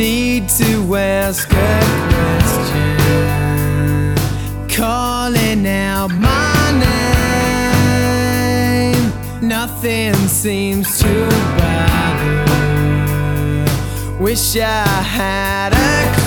need to ask a question, calling out my name. Nothing seems to bother. Wish I had a